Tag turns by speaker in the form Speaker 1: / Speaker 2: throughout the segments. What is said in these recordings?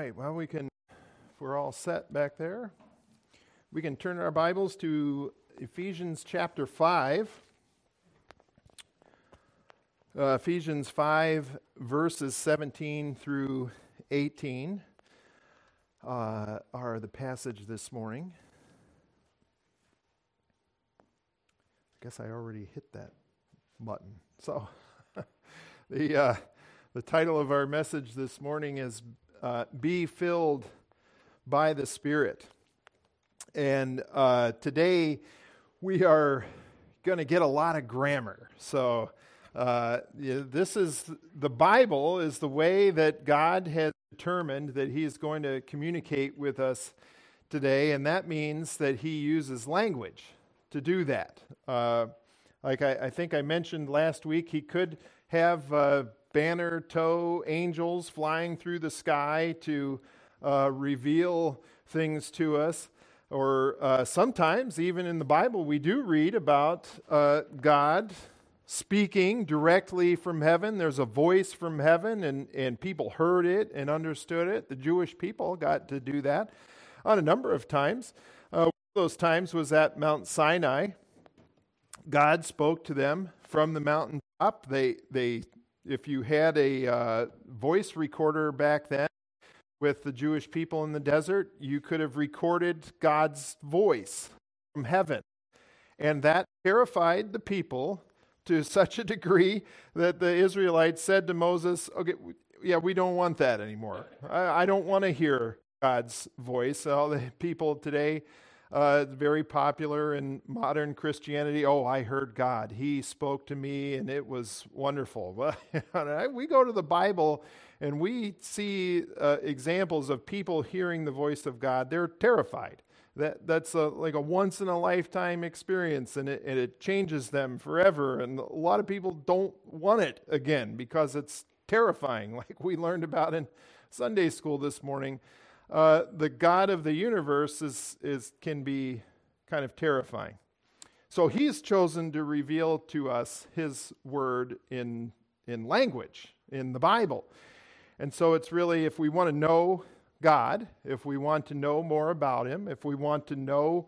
Speaker 1: right, well, if we're all set back there, we can turn our Bibles to Ephesians chapter 5. Ephesians 5, verses 17 through 18 are the passage this morning. I guess I already hit that button. So the title of our message this morning is Be Filled by the Spirit. And today we are going to get a lot of grammar. So this is, the Bible is the way that God has determined that He is going to communicate with us today, and that means that He uses language to do that. Like I think I mentioned last week, He could have banner tow angels flying through the sky to reveal things to us. Or sometimes, even in the Bible, we do read about God speaking directly from heaven. There's a voice from heaven, and people heard it and understood it. The Jewish people got to do that on a number of times. One of those times was at Mount Sinai. God spoke to them from the mountaintop. If you had a voice recorder back then with the Jewish people in the desert, you could have recorded God's voice from heaven. And that terrified the people to such a degree that the Israelites said to Moses, okay, we don't want that anymore. I don't want to hear God's voice. All the people today, very popular in modern Christianity. Oh, I heard God. He spoke to me and it was wonderful. Well, we go to the Bible and we see examples of people hearing the voice of God. They're terrified. That's like a once-in-a-lifetime experience, and it changes them forever. And a lot of people don't want it again because it's terrifying, like we learned about in Sunday school this morning. The God of the universe can be kind of terrifying. So He's chosen to reveal to us His word in language, in the Bible. And so it's really, if we want to know God, if we want to know more about Him, if we want to know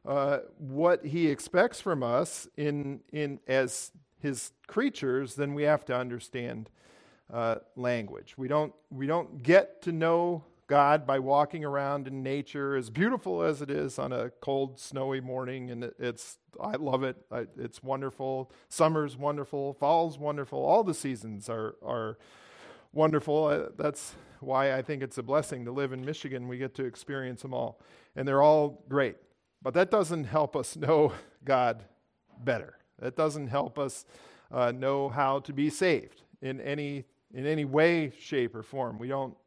Speaker 1: what He expects from us in as His creatures, then we have to understand language. We don't get to know God by walking around in nature, as beautiful as it is on a cold, snowy morning, and I love it. It's wonderful. Summer's wonderful. Fall's wonderful. All the seasons are wonderful. That's why I think it's a blessing to live in Michigan. We get to experience them all, and they're all great. But that doesn't help us know God better. That doesn't help us know how to be saved in any way, shape, or form. We don't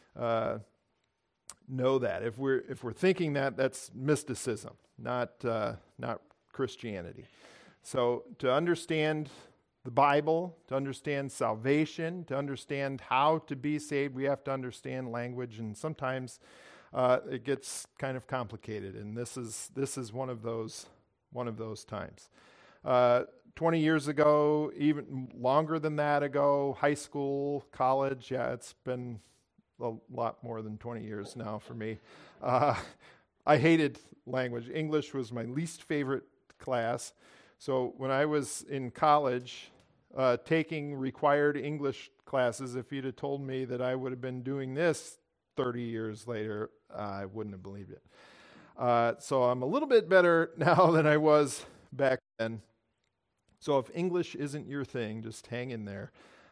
Speaker 1: know that. If we're thinking that, that's mysticism, not Christianity. So to understand the Bible, to understand salvation, to understand how to be saved, we have to understand language, and sometimes it gets kind of complicated. And this is one of those times. 20 years ago, even longer than that ago, high school, college, it's been a lot more than 20 years now for me. I hated language. English was my least favorite class. So when I was in college, taking required English classes, if you'd have told me that I would have been doing this 30 years later, I wouldn't have believed it. So I'm a little bit better now than I was back then. So if English isn't your thing, just hang in there.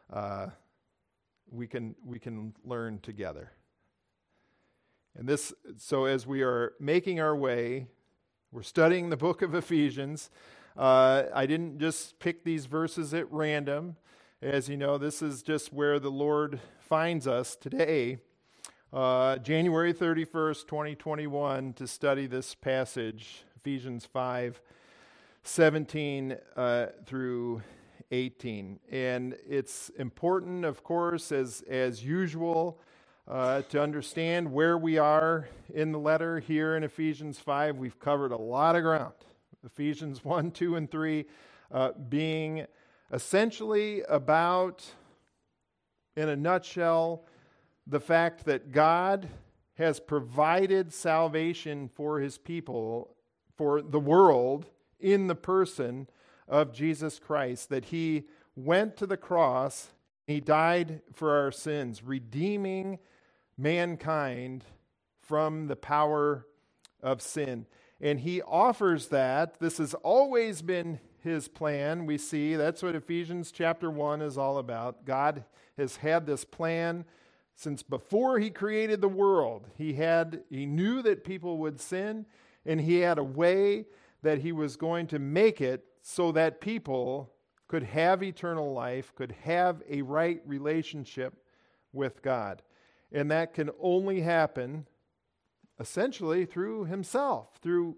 Speaker 1: We can learn together. And so as we are making our way, we're studying the book of Ephesians. I didn't just pick these verses at random. As you know, this is just where the Lord finds us today, January 31st, 2021, to study this passage, Ephesians 5, 17 through 18. And it's important, of course, as usual, to understand where we are in the letter here in Ephesians 5. We've covered a lot of ground. Ephesians 1, 2, and 3 being essentially about, in a nutshell, the fact that God has provided salvation for his people, for the world, in the person of Jesus Christ, that he went to the cross, he died for our sins, redeeming mankind from the power of sin. And he offers that. This has always been his plan. We see that's what Ephesians chapter 1 is all about. God has had this plan since before he created the world. He knew that people would sin, and he had a way that he was going to make it so that people could have eternal life, could have a right relationship with God. And that can only happen essentially through himself,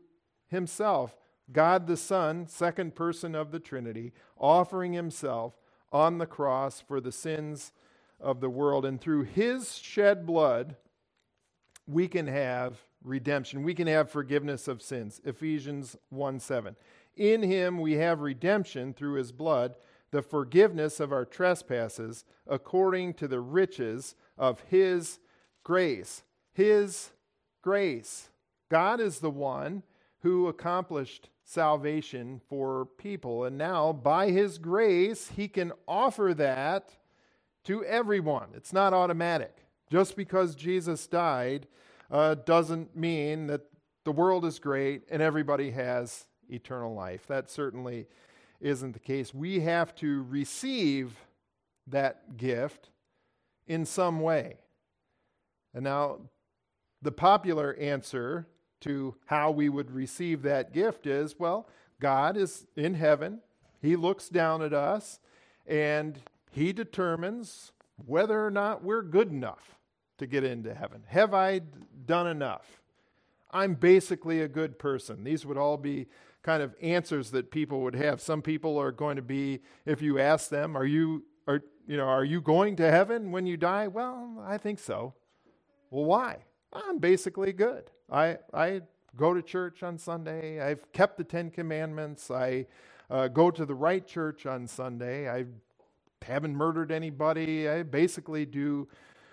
Speaker 1: God the Son, second person of the Trinity, offering himself on the cross for the sins of the world. And through his shed blood, we can have redemption. We can have forgiveness of sins. Ephesians 1:7. In him we have redemption through his blood, the forgiveness of our trespasses, according to the riches of his grace. His grace. God is the one who accomplished salvation for people. And now, by his grace, he can offer that to everyone. It's not automatic. Just because Jesus died doesn't mean that the world is great and everybody has eternal life. That certainly isn't the case. We have to receive that gift in some way. And now, the popular answer to how we would receive that gift is, well, God is in heaven. He looks down at us, and he determines whether or not we're good enough to get into heaven. Have I done enough? I'm basically a good person. These would all be kind of answers that people would have. Some people are going to be, if you ask them, are you going to heaven when you die? Well, I think so. Well, why? I'm basically good. I go to church on Sunday. I've kept the 10 Commandments. I go to the right church on Sunday. I haven't murdered anybody. I basically do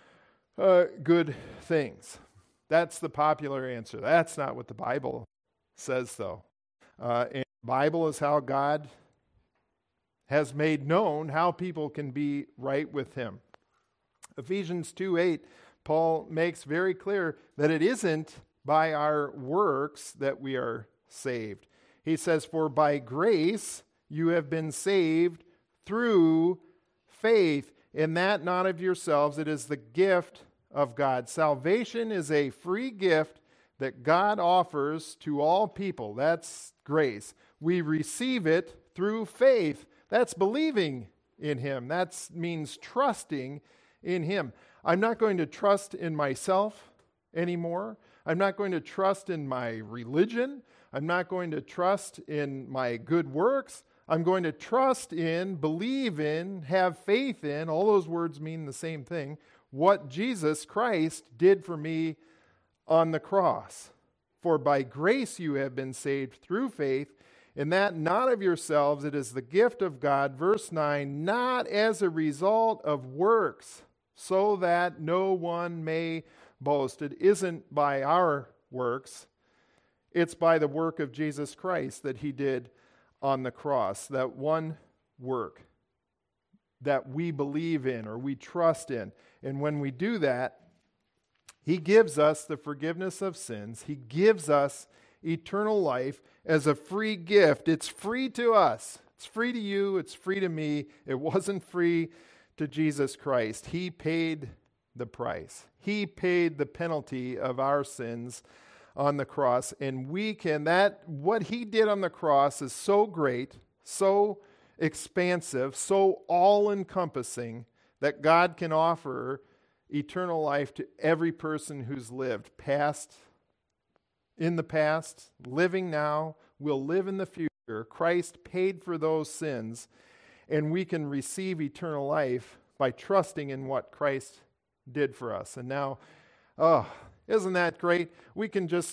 Speaker 1: good things. That's the popular answer. That's not what the Bible says, though. And the Bible is how God has made known how people can be right with him. Ephesians 2:8, Paul makes very clear that it isn't by our works that we are saved. He says, "For by grace you have been saved through faith, and that not of yourselves, it is the gift of God." Salvation is a free gift that God offers to all people. That's grace. We receive it through faith. That's believing in him. That means trusting in him. I'm not going to trust in myself anymore. I'm not going to trust in my religion. I'm not going to trust in my good works. I'm going to trust in, believe in, have faith in, all those words mean the same thing, what Jesus Christ did for me on the cross. For by grace you have been saved through faith, and that not of yourselves, it is the gift of God. Verse 9, not as a result of works, so that no one may boast. It isn't by our works. It's by the work of Jesus Christ that he did on the cross. That one work that we believe in or we trust in. And when we do that, he gives us the forgiveness of sins. He gives us eternal life as a free gift. It's free to us. It's free to you. It's free to me. It wasn't free to Jesus Christ. He paid the price. He paid the penalty of our sins on the cross. And what he did on the cross is so great, so expansive, so all-encompassing that God can offer eternal life to every person who's lived, in the past, living now, will live in the future. Christ paid for those sins, and we can receive eternal life by trusting in what Christ did for us. And now, isn't that great? I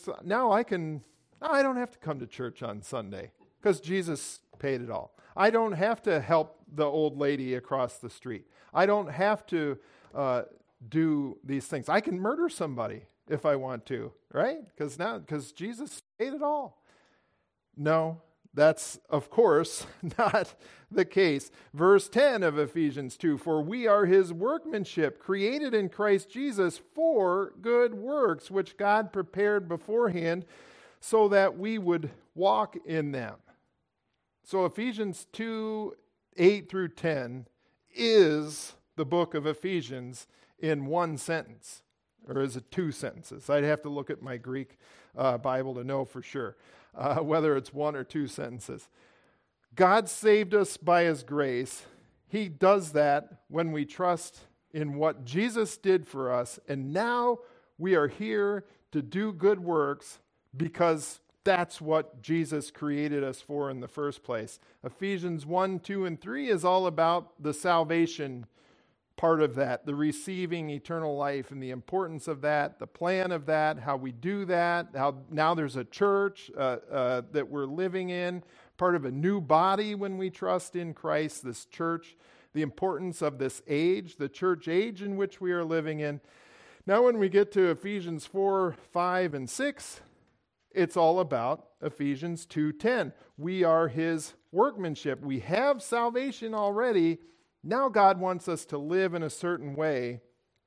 Speaker 1: don't have to come to church on Sunday because Jesus paid it all. I don't have to help the old lady across the street. I don't have to do these things. I can murder somebody if I want to, right? Because Jesus paid it all. No, that's, of course, not the case. Verse 10 of Ephesians 2, for we are his workmanship, created in Christ Jesus for good works, which God prepared beforehand so that we would walk in them. So Ephesians 2, 8 through 10 is the book of Ephesians in one sentence. Or is it two sentences? I'd have to look at my Greek Bible to know for sure whether it's one or two sentences. God saved us by his grace. He does that when we trust in what Jesus did for us. And now we are here to do good works because that's what Jesus created us for in the first place. Ephesians 1, 2, and 3 is all about the salvation part of that, the receiving eternal life and the importance of that, the plan of that, how we do that, how now there's a church that we're living in, part of a new body when we trust in Christ, this church, the importance of this age, the church age in which we are living in. Now when we get to Ephesians 4, 5, and 6, it's all about Ephesians 2:10. We are his workmanship. We have salvation already. Now God wants us to live in a certain way.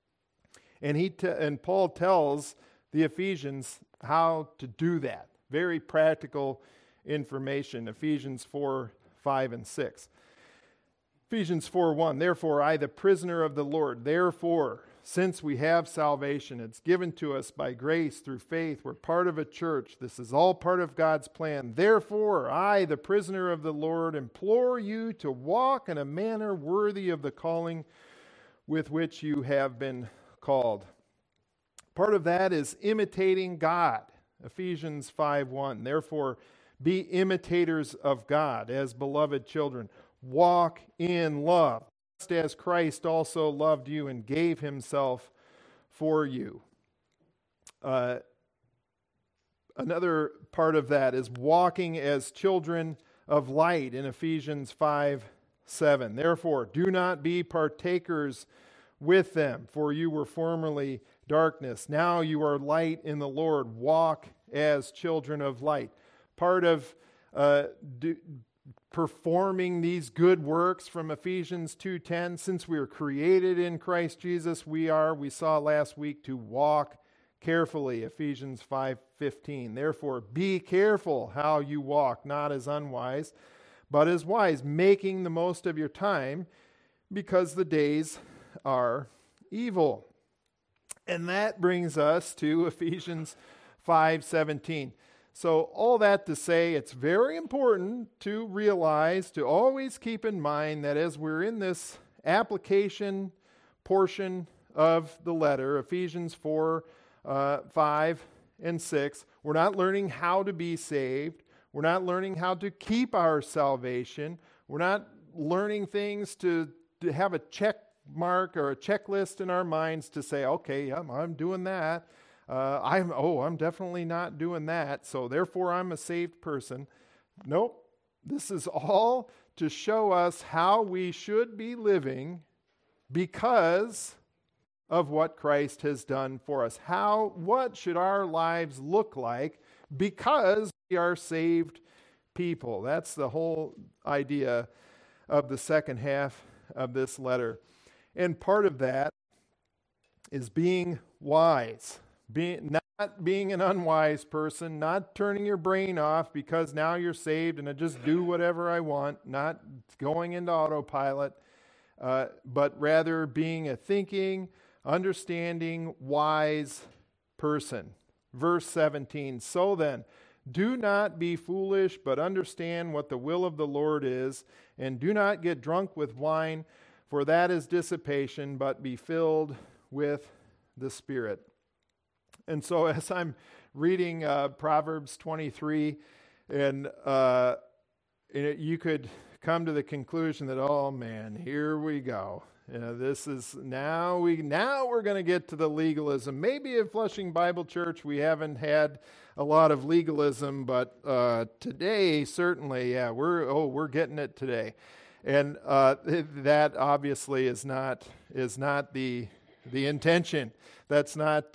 Speaker 1: And Paul tells the Ephesians how to do that. Very practical information. Ephesians 4, 5, and 6. Ephesians 4:1. Therefore, I, the prisoner of the Lord, therefore, since we have salvation, it's given to us by grace through faith. We're part of a church. This is all part of God's plan. Therefore, I, the prisoner of the Lord, implore you to walk in a manner worthy of the calling with which you have been called. Part of that is imitating God. Ephesians 5:1. Therefore, be imitators of God as beloved children. Walk in love, just as Christ also loved you and gave himself for you. Another part of that is walking as children of light in Ephesians 5:7. Therefore, do not be partakers with them, for you were formerly darkness. Now you are light in the Lord. Walk as children of light. Part of performing these good works from Ephesians 2:10, since we are created in Christ Jesus, we saw last week, to walk carefully, Ephesians 5:15. Therefore, be careful how you walk, not as unwise, but as wise, making the most of your time, because the days are evil. And that brings us to Ephesians 5:17. So all that to say, it's very important to realize, to always keep in mind that as we're in this application portion of the letter, Ephesians 4, 5, and 6, we're not learning how to be saved. We're not learning how to keep our salvation. We're not learning things to have a check mark or a checklist in our minds to say, okay, yeah, I'm doing that. I'm definitely not doing that, so therefore I'm a saved person. Nope. This is all to show us how we should be living because of what Christ has done for us. What should our lives look like because we are saved people? That's the whole idea of the second half of this letter. And part of that is being wise. Not being an unwise person, not turning your brain off because now you're saved and I just do whatever I want, not going into autopilot, but rather being a thinking, understanding, wise person. Verse 17, so then, do not be foolish, but understand what the will of the Lord is, and do not get drunk with wine, for that is dissipation, but be filled with the Spirit. And so as I'm reading Proverbs 23, and you could come to the conclusion that, oh man, here we go. This is now we're going to get to the legalism. Maybe at Flushing Bible Church we haven't had a lot of legalism, but today certainly, yeah, we're getting it today. And that obviously is not the the intention. That's not,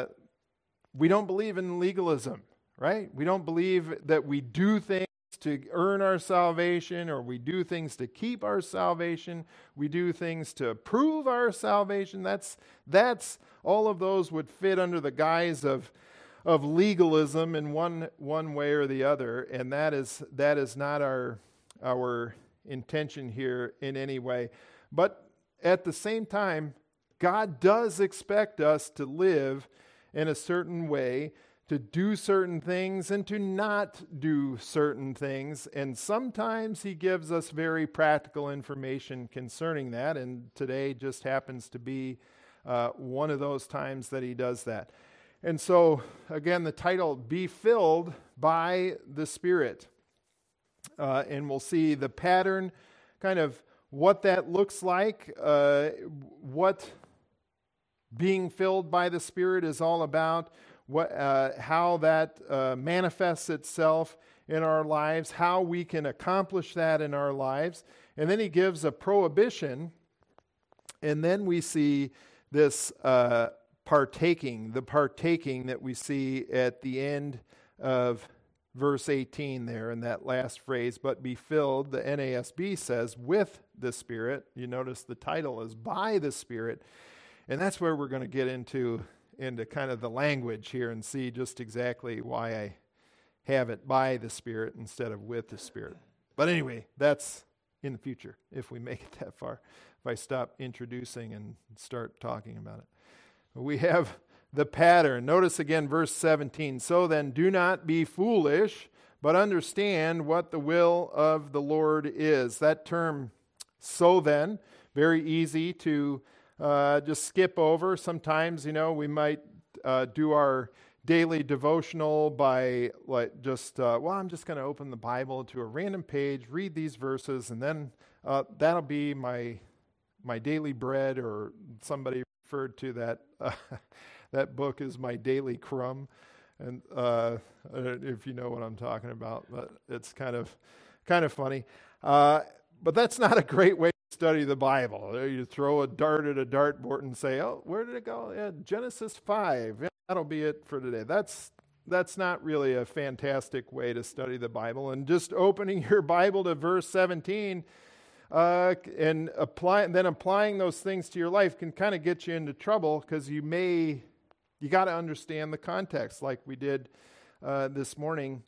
Speaker 1: we don't believe in legalism, right? We don't believe that we do things to earn our salvation, or we do things to keep our salvation. We do things to prove our salvation. That's all of those would fit under the guise of legalism in one way or the other, and that is not our intention here in any way. But at the same time, God does expect us to live in a certain way, to do certain things and to not do certain things. And sometimes he gives us very practical information concerning that. And today just happens to be one of those times that he does that. And so, again, the title, Be Filled by the Spirit. And we'll see the pattern, kind of what that looks like, what being filled by the Spirit is all about, how that manifests itself in our lives, how we can accomplish that in our lives. And then he gives a prohibition, and then we see this partaking that we see at the end of verse 18 there in that last phrase, but be filled, the NASB says, with the Spirit. You notice the title is by the Spirit, and that's where we're going to get into kind of the language here and see just exactly why I have it by the Spirit instead of with the Spirit. But anyway, that's in the future, if we make it that far, if I stop introducing and start talking about it. We have the pattern. Notice again verse 17. So then, do not be foolish, but understand what the will of the Lord is. That term, so then, very easy to just skip over. Sometimes, we might do our daily devotional by I'm just going to open the Bible to a random page, read these verses, and then that'll be my daily bread, or somebody referred to that that book as my daily crumb. And I don't know if you know what I'm talking about, but it's kind of funny. But that's not a great way to study the Bible. You throw a dart at a dartboard and say, oh, where did it go? Yeah, Genesis 5. Yeah, that'll be it for today. That's not really a fantastic way to study the Bible. And just opening your Bible to verse 17 and applying those things to your life can kind of get you into trouble, because you got to understand the context, like we did this morning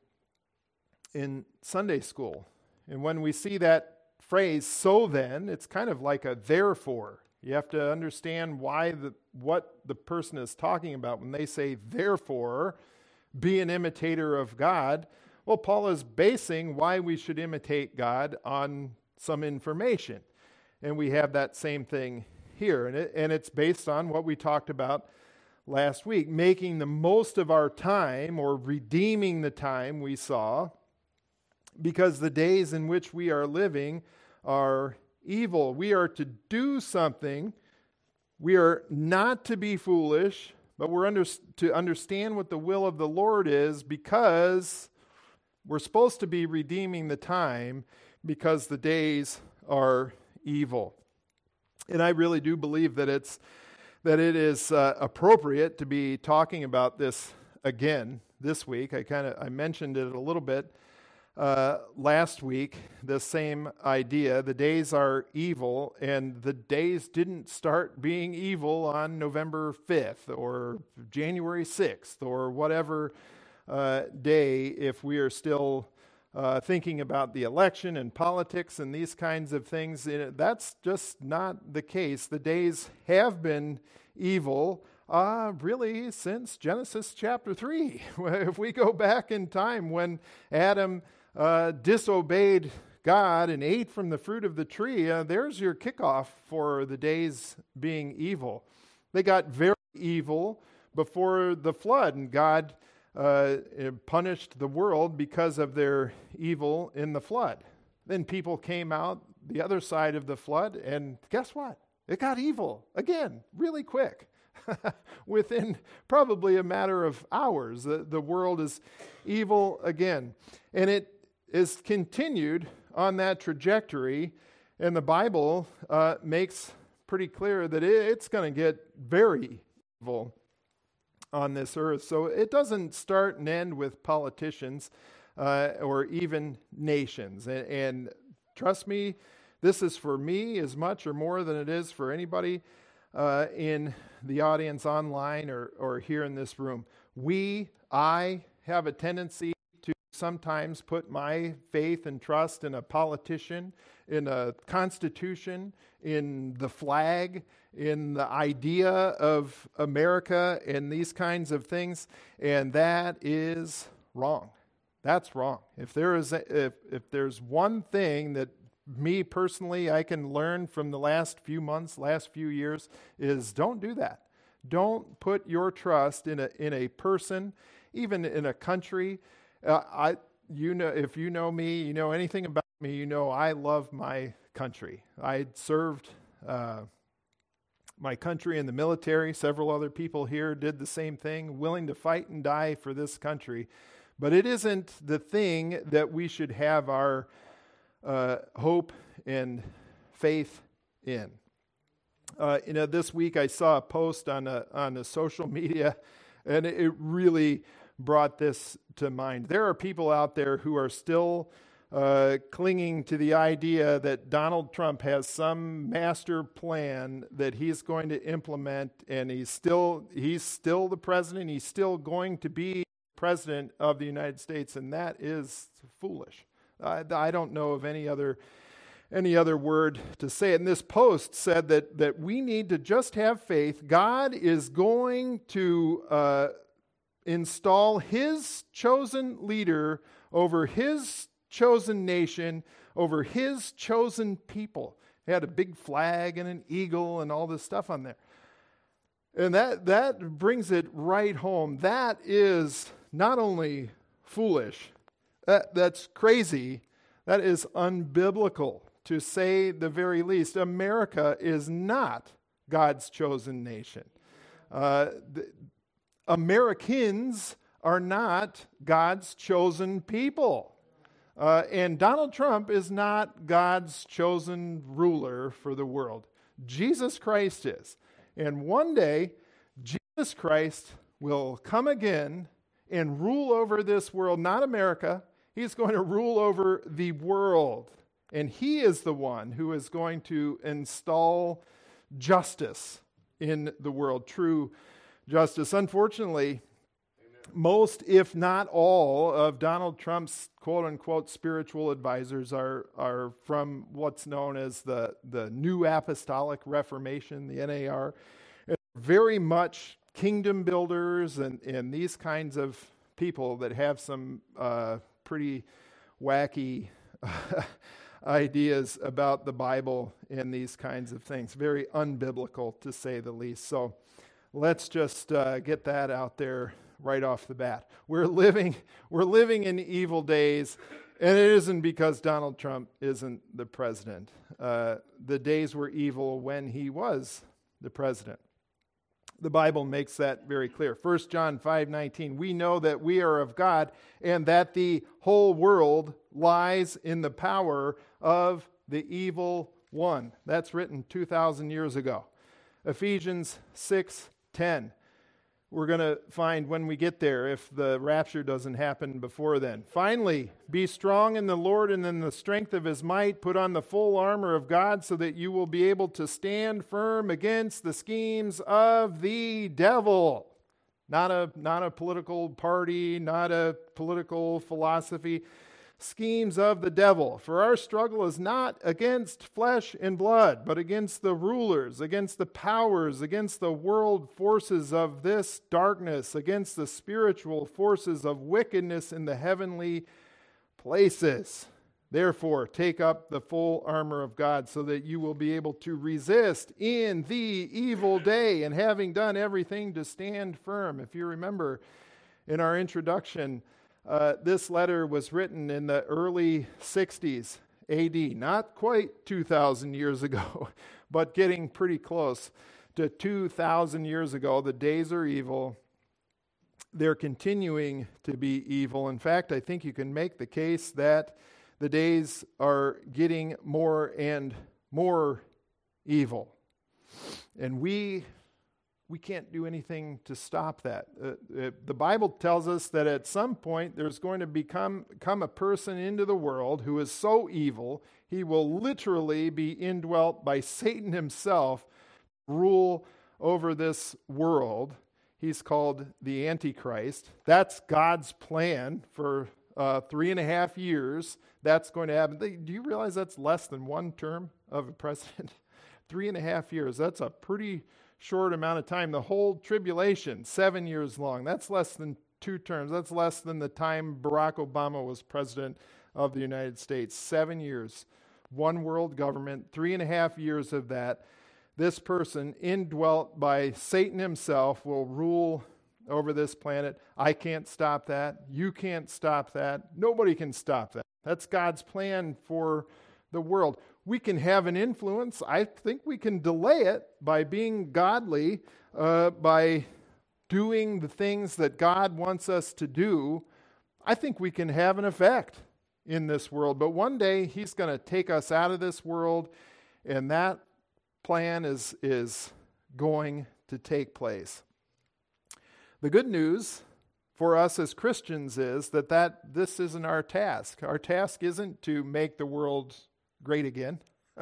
Speaker 1: in Sunday school. And when we see that phrase, so then, it's kind of like a therefore. You have to understand what the person is talking about when they say, therefore, be an imitator of God. Well, Paul is basing why we should imitate God on some information. And we have that same thing here. And it's based on what we talked about last week, making the most of our time, or redeeming the time we saw, because the days in which we are living are evil. We are to do something. We are not to be foolish, but we're to understand what the will of the Lord is, because we're supposed to be redeeming the time, because the days are evil. And I really do believe that it is appropriate to be talking about this again this week. I mentioned it a little bit last week, the same idea. The days are evil, and the days didn't start being evil on November 5th or January 6th or whatever day, if we are still thinking about the election and politics and these kinds of things. That's just not the case. The days have been evil really since Genesis chapter 3. If we go back in time, when Adam disobeyed God and ate from the fruit of the tree, there's your kickoff for the days being evil. They got very evil before the flood, and God punished the world because of their evil in the flood. Then people came out the other side of the flood, and guess what? It got evil again, really quick. Within probably a matter of hours, the world is evil again. And it is continued on that trajectory, and the Bible makes pretty clear that it's going to get very evil on this earth. So it doesn't start and end with politicians or even nations. And trust me, this is for me as much or more than it is for anybody in the audience online or here in this room. I have a tendency to sometimes put my faith and trust in a politician, in a constitution, in the flag, in the idea of America, and these kinds of things, and that is wrong. That's wrong. If there's one thing that me personally I can learn from the last few months, last few years, is don't do that. Don't put your trust in a person, even in a country. If you know me, you know anything about me, you know I love my country. I served my country in the military. Several other people here did the same thing, willing to fight and die for this country. But it isn't the thing that we should have our hope and faith in. This week I saw a post on a social media, and it really brought this to mind. There are people out there who are still clinging to the idea that Donald Trump has some master plan that he's going to implement, and he's still the president. He's still going to be president of the United States, and that is foolish. I don't know of any other word to say it. And this post said that we need to just have faith. God is going to install his chosen leader over his chosen nation, over his chosen people. He had a big flag and an eagle and all this stuff on there. And that brings it right home. That is not only foolish, that's crazy, that is unbiblical, to say the very least. America is not God's chosen nation. Americans are not God's chosen people. And Donald Trump is not God's chosen ruler for the world. Jesus Christ is. And one day, Jesus Christ will come again and rule over this world, not America. He's going to rule over the world. And he is the one who is going to install justice in the world, true justice. Unfortunately, most, if not all, of Donald Trump's quote-unquote spiritual advisors are from what's known as the New Apostolic Reformation, the NAR. Very much kingdom builders and these kinds of people that have some pretty wacky ideas about the Bible and these kinds of things. Very unbiblical, to say the least. So let's just get that out there right off the bat. We're living in evil days, and it isn't because Donald Trump isn't the president. The days were evil when he was the president. The Bible makes that very clear. 1 John 5:19, we know that we are of God and that the whole world lies in the power of the evil one. That's written 2,000 years ago. Ephesians 6:10. We're going to find when we get there, if the rapture doesn't happen before then. Finally, be strong in the Lord and in the strength of his might. Put on the full armor of God so that you will be able to stand firm against the schemes of the devil. Not a political party, not a political philosophy. Schemes of the devil. For our struggle is not against flesh and blood, but against the rulers, against the powers, against the world forces of this darkness, against the spiritual forces of wickedness in the heavenly places. Therefore, take up the full armor of God so that you will be able to resist in the evil day, and having done everything to stand firm. If you remember in our introduction, this letter was written in the early 60s AD, not quite 2,000 years ago, but getting pretty close to 2,000 years ago. The days are evil. They're continuing to be evil. In fact, I think you can make the case that the days are getting more and more evil. And we can't do anything to stop that. The Bible tells us that at some point there's going to come a person into the world who is so evil, he will literally be indwelt by Satan himself, rule over this world. He's called the Antichrist. That's God's plan for 3.5 years. That's going to happen. Do you realize that's less than one term of a president? 3.5 years. That's a pretty short amount of time. The whole tribulation, 7 years long. That's less than 2 terms. That's less than the time Barack Obama was president of the United States. 7 years. One world government, 3.5 years of that. This person, indwelt by Satan himself, will rule over this planet. I can't stop that. You can't stop that. Nobody can stop that. That's God's plan for the world. We can have an influence. I think we can delay it by being godly, by doing the things that God wants us to do. I think we can have an effect in this world. But one day he's going to take us out of this world, and that plan is going to take place. The good news for us as Christians is that this isn't our task. Our task isn't to make the world great again.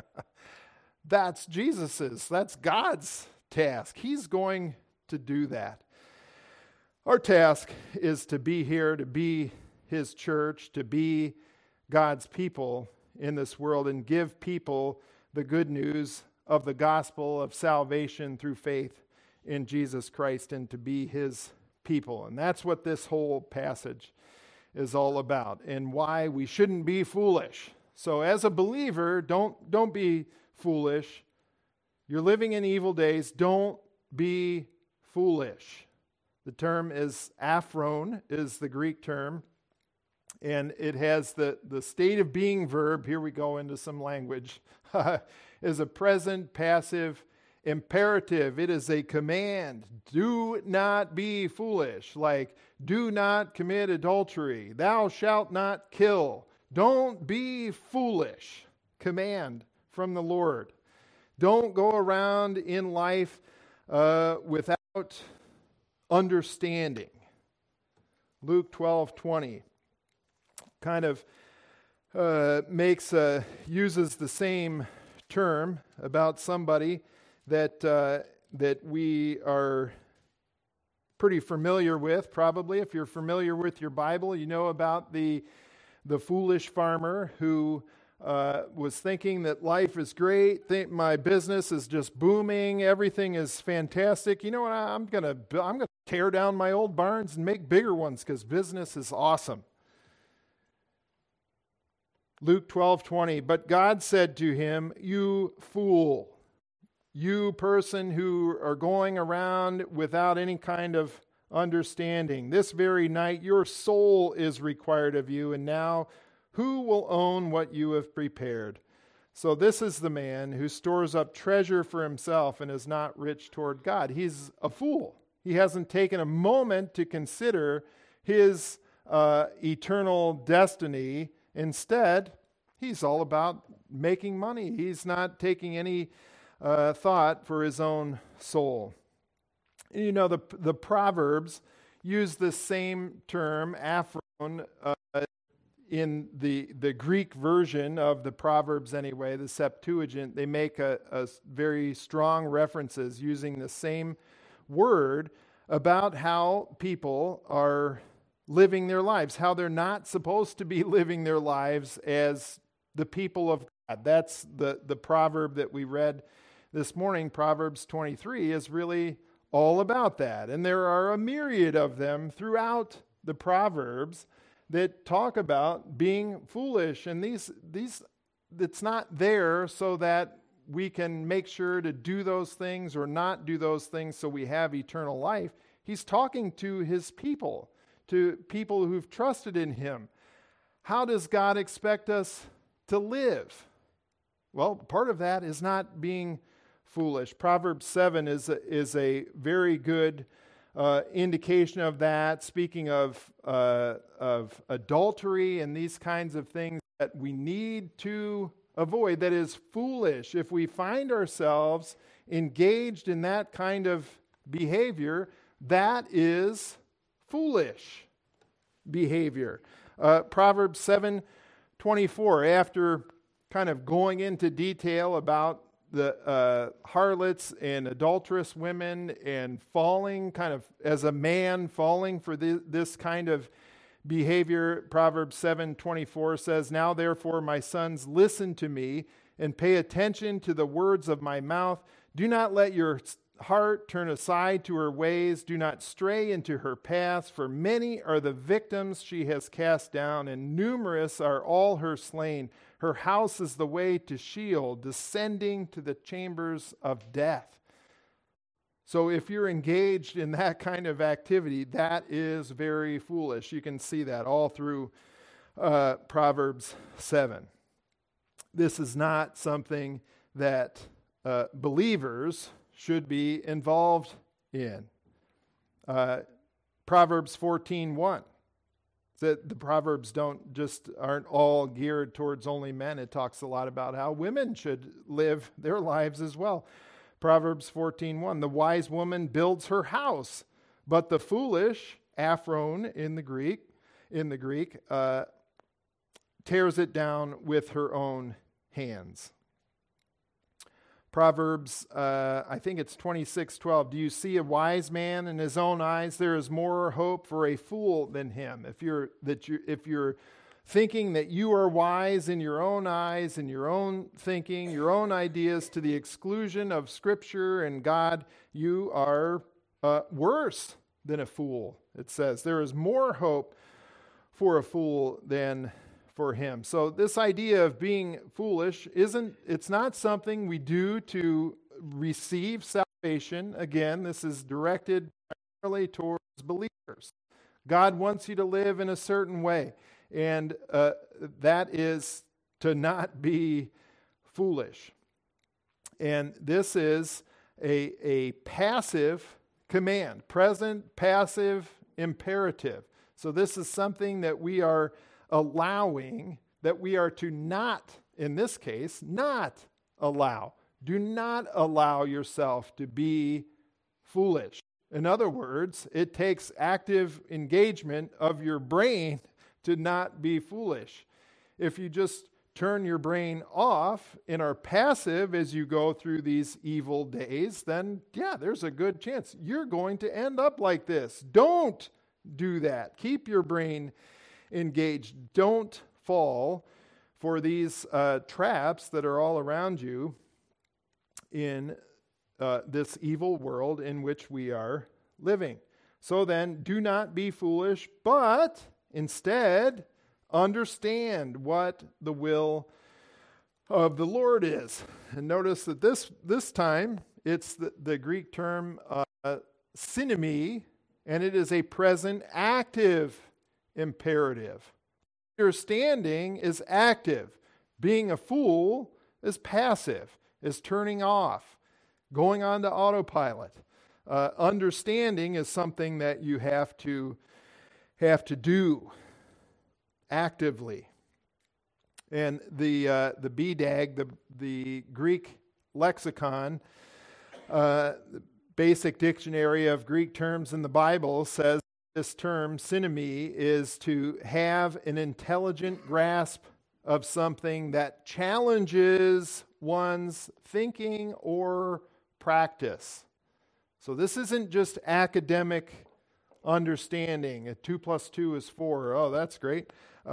Speaker 1: That's Jesus's. That's God's task. He's going to do that. Our task is to be here, to be His church, to be God's people in this world and give people the good news of the gospel of salvation through faith in Jesus Christ and to be His people. And that's what this whole passage is all about and why we shouldn't be foolish. So as a believer, don't be foolish. You're living in evil days. Don't be foolish. The term is aphron, is the Greek term. And it has the state of being verb, here we go into some language, is a present passive imperative. It is a command. Do not be foolish. Like, do not commit adultery. Thou shalt not kill. Don't be foolish. Command from the Lord. Don't go around in life without understanding. Luke 12:20 kind of uses the same term about somebody that we are pretty familiar with. Probably, if you're familiar with your Bible, you know about the foolish farmer who was thinking that life is great, my business is just booming, everything is fantastic. You know what? I'm gonna tear down my old barns and make bigger ones because business is awesome. Luke 12:20, but God said to him, "You fool, you person who are going around without any kind of understanding. This very night your soul is required of you, and now who will own what you have prepared?" So this is the man who stores up treasure for himself and is not rich toward God. He's a fool. He hasn't taken a moment to consider his eternal destiny. Instead, he's all about making money. He's not taking any thought for his own soul. You know, the Proverbs use the same term, aphron, in the Greek version of the Proverbs anyway, the Septuagint. They make a very strong references using the same word about how people are living their lives, how they're not supposed to be living their lives as the people of God. That's the proverb that we read this morning, Proverbs 23, is really all about that. And there are a myriad of them throughout the Proverbs that talk about being foolish. And these it's not there so that we can make sure to do those things or not do those things so we have eternal life. He's talking to his people, to people who've trusted in him. How does God expect us to live? Well, part of that is not being foolish. Proverbs 7 is a very good indication of that, speaking of adultery and these kinds of things that we need to avoid, that is foolish. If we find ourselves engaged in that kind of behavior, that is foolish behavior. Proverbs 7:24, after kind of going into detail about the harlots and adulterous women and falling, kind of as a man falling for this kind of behavior, Proverbs 7:24 says, "Now therefore, my sons, listen to me and pay attention to the words of my mouth. Do not let your heart turn aside to her ways. Do not stray into her paths, for many are the victims she has cast down, and numerous are all her slain. Her house is the way to Sheol, descending to the chambers of death." So if you're engaged in that kind of activity, that is very foolish. You can see that all through Proverbs 7. This is not something that believers should be involved in. Proverbs 14:1. That the Proverbs aren't all geared towards only men. It talks a lot about how women should live their lives as well. Proverbs 14:1. "The wise woman builds her house, but the foolish," aphron in the Greek, tears it down with her own hands. Proverbs, I think it's 26:12. "Do you see a wise man in his own eyes? There is more hope for a fool than him." If you're thinking that you are wise in your own eyes, in your own thinking, your own ideas, to the exclusion of Scripture and God, you are worse than a fool. It says there is more hope for a fool than for him. So this idea of being foolish it's not something we do to receive salvation. Again, this is directed primarily towards believers. God wants you to live in a certain way, and that is to not be foolish. And this is a passive command, present, passive, imperative. So this is something that we are allowing, that we are to not, in this case, not allow. Do not allow yourself to be foolish. In other words, it takes active engagement of your brain to not be foolish. If you just turn your brain off and are passive as you go through these evil days, then there's a good chance you're going to end up like this. Don't do that. Keep your brain engaged. Don't fall for these traps that are all around you in this evil world in which we are living. So then, do not be foolish, but instead understand what the will of the Lord is. And notice that this time it's the Greek term synemi, and it is a present active imperative. Understanding is active. Being a fool is passive, is turning off, going on to autopilot. Understanding is something that you have to do actively. And the BDAG, the Greek lexicon, the basic dictionary of Greek terms in the Bible, says this term, synemi, is to have an intelligent grasp of something that challenges one's thinking or practice. So this isn't just academic understanding. 2 + 2 is 4. Oh, that's great.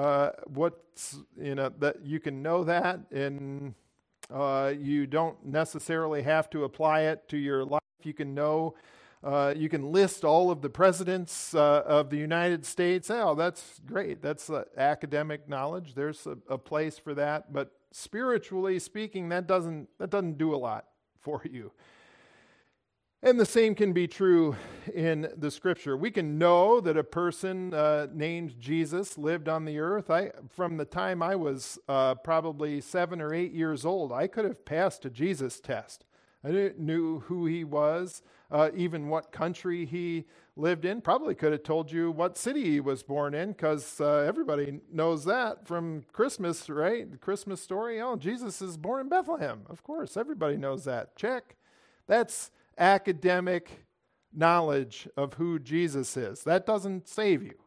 Speaker 1: That you can know that, and you don't necessarily have to apply it to your life. You can know. You can list all of the presidents of the United States. Oh, that's great. That's academic knowledge. There's a place for that. But spiritually speaking, that doesn't do a lot for you. And the same can be true in the Scripture. We can know that a person named Jesus lived on the earth. From the time I was probably 7 or 8 years old, I could have passed a Jesus test. I knew who he was, even what country he lived in. Probably could have told you what city he was born in, because everybody knows that from Christmas, right? The Christmas story. Oh, Jesus is born in Bethlehem. Of course, everybody knows that. Check. That's academic knowledge of who Jesus is. That doesn't save you.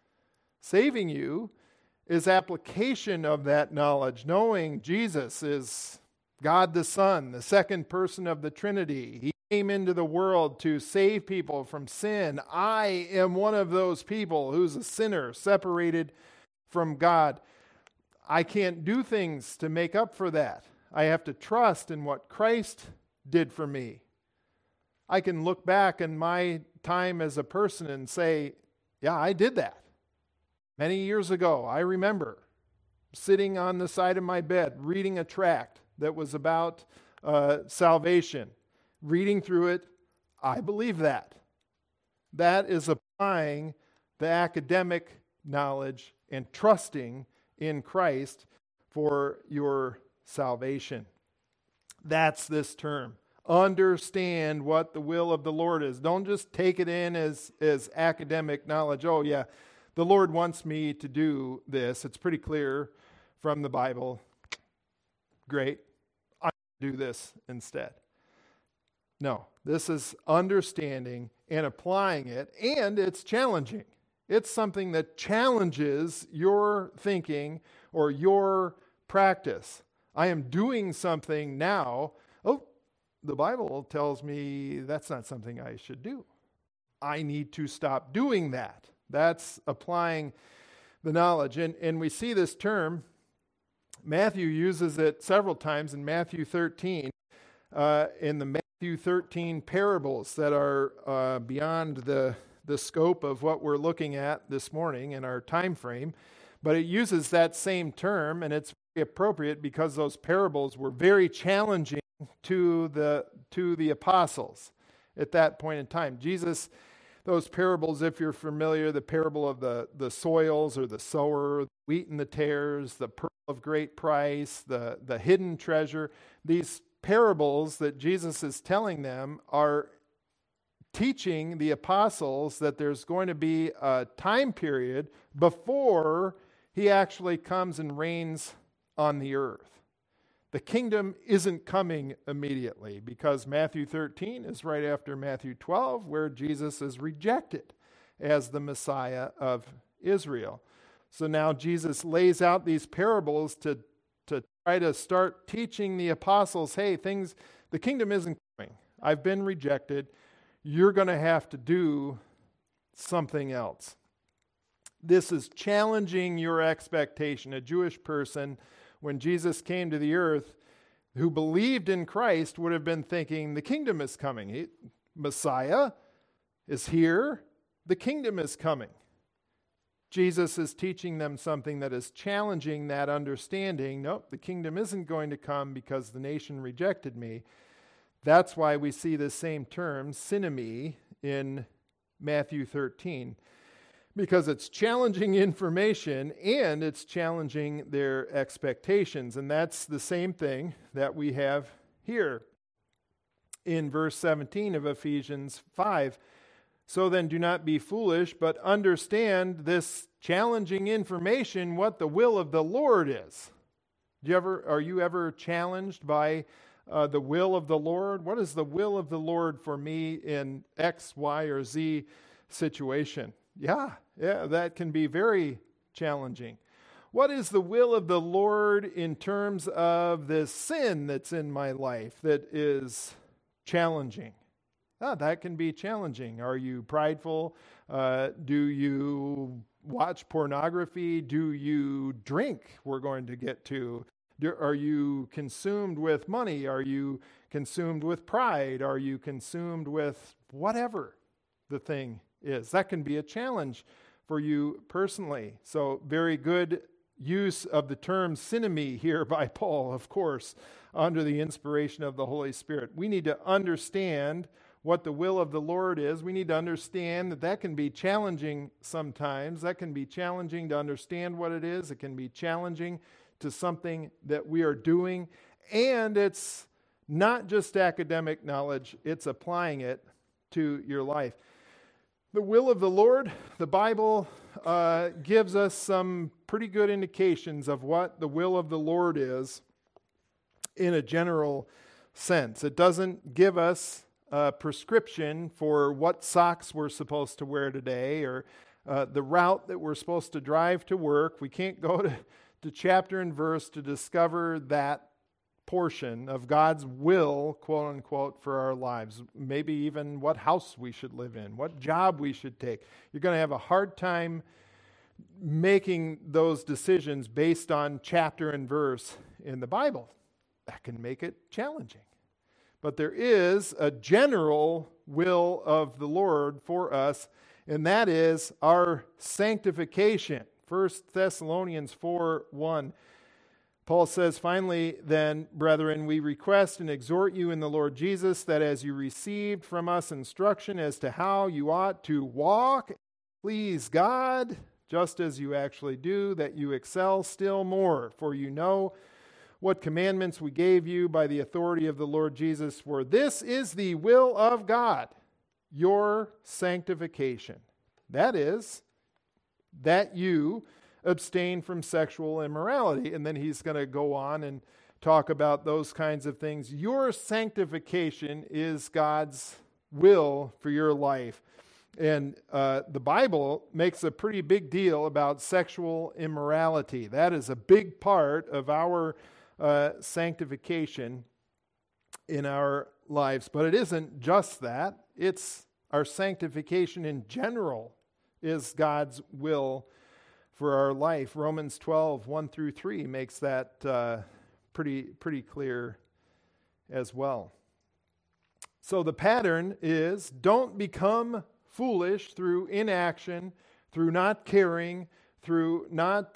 Speaker 1: Saving you is application of that knowledge, knowing Jesus is God the Son, the second person of the Trinity. He came into the world to save people from sin. I am one of those people who's a sinner, separated from God. I can't do things to make up for that. I have to trust in what Christ did for me. I can look back in my time as a person and say, yeah, I did that. Many years ago, I remember sitting on the side of my bed, reading a tract that was about salvation. Reading through it, I believe that. That is applying the academic knowledge and trusting in Christ for your salvation. That's this term. Understand what the will of the Lord is. Don't just take it in as academic knowledge. Oh yeah, the Lord wants me to do this. It's pretty clear from the Bible. Great. I do this instead. No, this is understanding and applying it, and it's challenging. It's something that challenges your thinking or your practice. I am doing something now. Oh, the Bible tells me that's not something I should do. I need to stop doing that. That's applying the knowledge. And we see this term, Matthew uses it several times in Matthew 13, in the Matthew 13 parables that are beyond the scope of what we're looking at this morning in our time frame. But it uses that same term, and it's very appropriate because those parables were very challenging to the apostles at that point in time. Jesus, those parables, if you're familiar, the parable of the soils or the sower, the wheat and the tares, the pearl of great price, the hidden treasure, these parables that Jesus is telling them are teaching the apostles that there's going to be a time period before he actually comes and reigns on the earth. The kingdom isn't coming immediately because Matthew 13 is right after Matthew 12, where Jesus is rejected as the Messiah of Israel. So now Jesus lays out these parables to try to start teaching the apostles, hey, the kingdom isn't coming. I've been rejected. You're going to have to do something else. This is challenging your expectation. A Jewish person, when Jesus came to the earth, who believed in Christ, would have been thinking, the kingdom is coming. Messiah is here. The kingdom is coming. Jesus is teaching them something that is challenging that understanding. Nope, the kingdom isn't going to come because the nation rejected me. That's why we see the same term, synemy, in Matthew 13. Because it's challenging information and it's challenging their expectations. And that's the same thing that we have here in verse 17 of Ephesians 5. So then do not be foolish, but understand this challenging information, what the will of the Lord is. Are you ever challenged by the will of the Lord? What is the will of the Lord for me in X, Y, or Z situation? Yeah, that can be very challenging. What is the will of the Lord in terms of this sin that's in my life that is challenging? That can be challenging. Are you prideful? Do you watch pornography? Do you drink? We're going to get to. Are you consumed with money? Are you consumed with pride? Are you consumed with whatever the thing is? That can be a challenge for you personally. So very good use of the term synemy here by Paul, of course, under the inspiration of the Holy Spirit. We need to understand what the will of the Lord is. We need to understand that can be challenging sometimes. That can be challenging to understand what it is. It can be challenging to something that we are doing. And it's not just academic knowledge, it's applying it to your life. The will of the Lord, the Bible gives us some pretty good indications of what the will of the Lord is in a general sense. It doesn't give us a prescription for what socks we're supposed to wear today or the route that we're supposed to drive to work. We can't go to chapter and verse to discover that portion of God's will, quote unquote, for our lives. Maybe even what house we should live in, what job we should take. You're going to have a hard time making those decisions based on chapter and verse in the Bible. That can make it challenging. But there is a general will of the Lord for us, and that is our sanctification. 1 Thessalonians 4:1. Paul says, "Finally, then, brethren, we request and exhort you in the Lord Jesus that as you received from us instruction as to how you ought to walk, please God, just as you actually do, that you excel still more. For you know what commandments we gave you by the authority of the Lord Jesus. For this is the will of God, your sanctification. That is, that you abstain from sexual immorality." And then he's going to go on and talk about those kinds of things. Your sanctification is God's will for your life. And the Bible makes a pretty big deal about sexual immorality. That is a big part of our sanctification in our lives. But it isn't just that. It's our sanctification in general is God's will for our life. Romans 12:1-3 makes that pretty clear as well. So the pattern is don't become foolish through inaction, through not caring, through not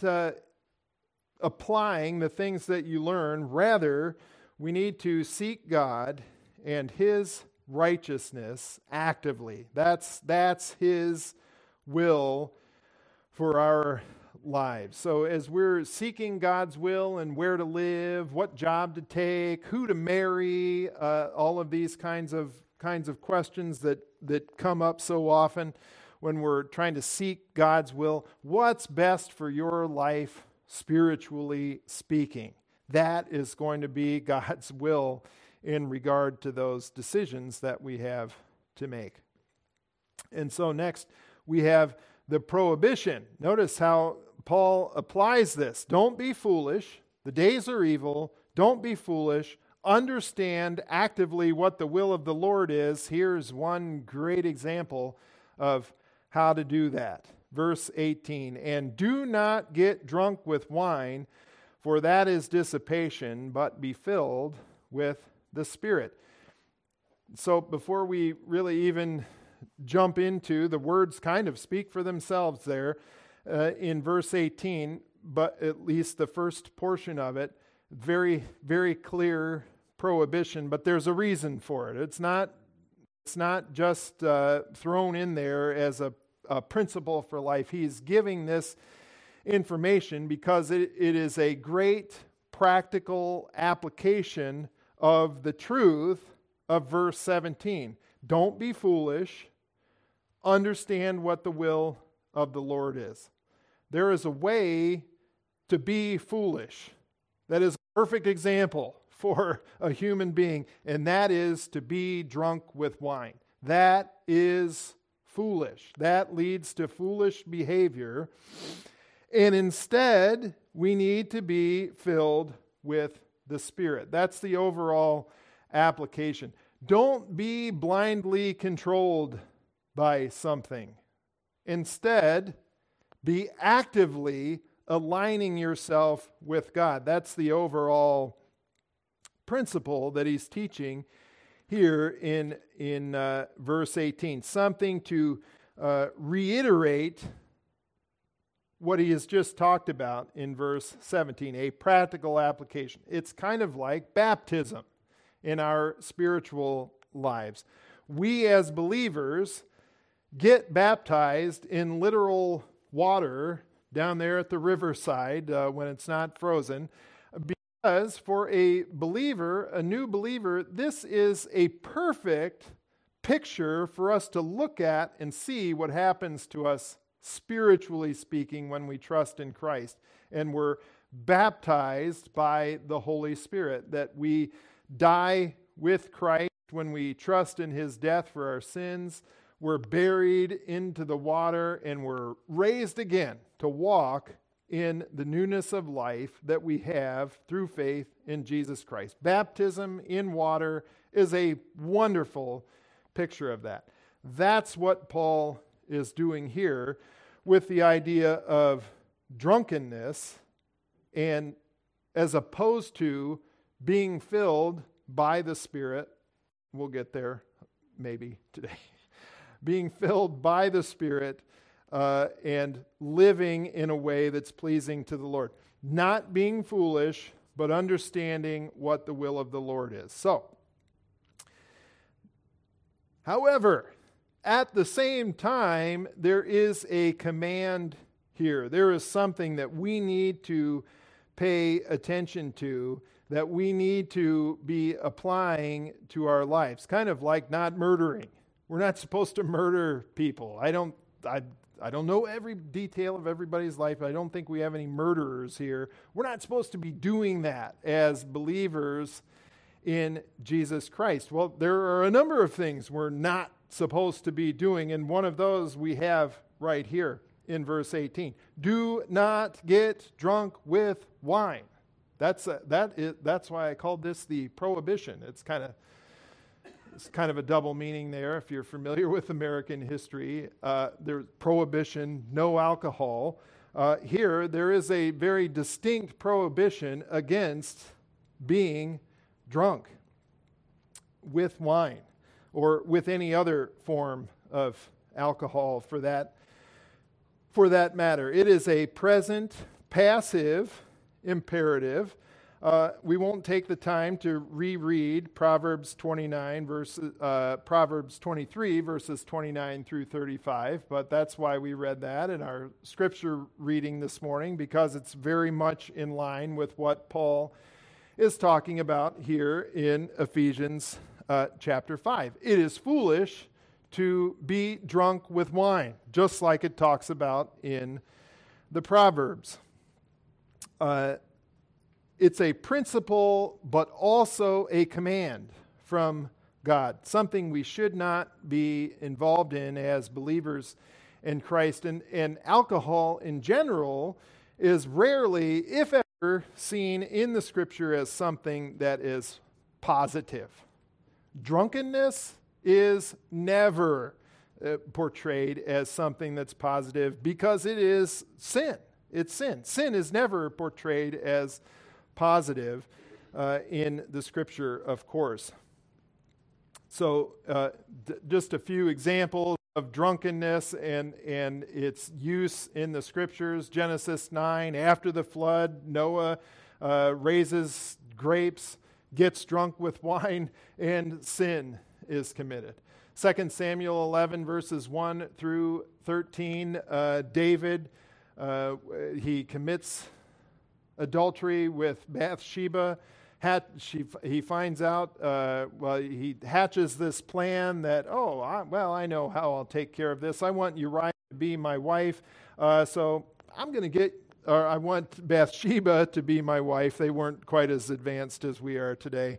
Speaker 1: applying the things that you learn. Rather, we need to seek God and His righteousness actively. That's His will for our lives. So as we're seeking God's will and where to live, what job to take, who to marry, all of these kinds of questions that come up so often when we're trying to seek God's will, what's best for your life spiritually speaking? That is going to be God's will in regard to those decisions that we have to make. And so next we have the prohibition. Notice how Paul applies this. Don't be foolish. The days are evil. Don't be foolish. Understand actively what the will of the Lord is. Here's one great example of how to do that. Verse 18, "And do not get drunk with wine, for that is dissipation, but be filled with the Spirit." So before we really even jump into, the words kind of speak for themselves there in verse 18, but at least the first portion of it, very, very clear prohibition, but there's a reason for it. It's not just thrown in there as a principle for life. He's giving this information because it is a great practical application of the truth of verse 17. Don't be foolish. Understand what the will of the Lord is. There is a way to be foolish. That is a perfect example for a human being, and that is to be drunk with wine. That is foolish. That leads to foolish behavior. And instead, we need to be filled with the Spirit. That's the overall application. Don't be blindly controlled by something. Instead, be actively aligning yourself with God. That's the overall principle that he's teaching here in verse 18. Something to reiterate what he has just talked about in verse 17, a practical application. It's kind of like baptism in our spiritual lives. We as believers get baptized in literal water down there at the riverside when it's not frozen, because for a believer, a new believer, this is a perfect picture for us to look at and see what happens to us spiritually speaking when we trust in Christ and we're baptized by the Holy Spirit, that we die with Christ when we trust in his death for our sins. We're buried into the water and we're raised again to walk in the newness of life that we have through faith in Jesus Christ. Baptism in water is a wonderful picture of that. That's what Paul is doing here with the idea of drunkenness, and as opposed to being filled by the Spirit. We'll get there maybe today. Being filled by the Spirit and living in a way that's pleasing to the Lord. Not being foolish, but understanding what the will of the Lord is. So, however, at the same time, there is a command here. There is something that we need to pay attention to, that we need to be applying to our lives. Kind of like not murdering. We're not supposed to murder people. I don't know every detail of everybody's life. I don't think we have any murderers here. We're not supposed to be doing that as believers in Jesus Christ. Well, there are a number of things we're not supposed to be doing, and one of those we have right here in verse 18. Do not get drunk with wine. That's why I called this the prohibition. It's kind of a double meaning there. If you're familiar with American history, there's prohibition, no alcohol. Here, there is a very distinct prohibition against being drunk with wine or with any other form of alcohol for that matter. It is a present, passive imperative. We won't take the time to reread Proverbs 23, verses 29 through 35, but that's why we read that in our scripture reading this morning, because it's very much in line with what Paul is talking about here in Ephesians chapter 5. It is foolish to be drunk with wine, just like it talks about in the Proverbs. It's a principle, but also a command from God, something we should not be involved in as believers in Christ. And alcohol in general is rarely, if ever, seen in the Scripture as something that is positive. Drunkenness is never portrayed as something that's positive because it is sin. It's sin. Sin is never portrayed as positive in the Scripture, of course. So just a few examples of drunkenness and its use in the Scriptures. Genesis 9, after the flood, Noah raises grapes, gets drunk with wine, and sin is committed. 2 Samuel 11, verses 1 through 13, David, he commits adultery with Bathsheba. He finds out, he hatches this plan that, I know how I'll take care of this. I want Uriah to be my wife, so I want Bathsheba to be my wife. They weren't quite as advanced as we are today,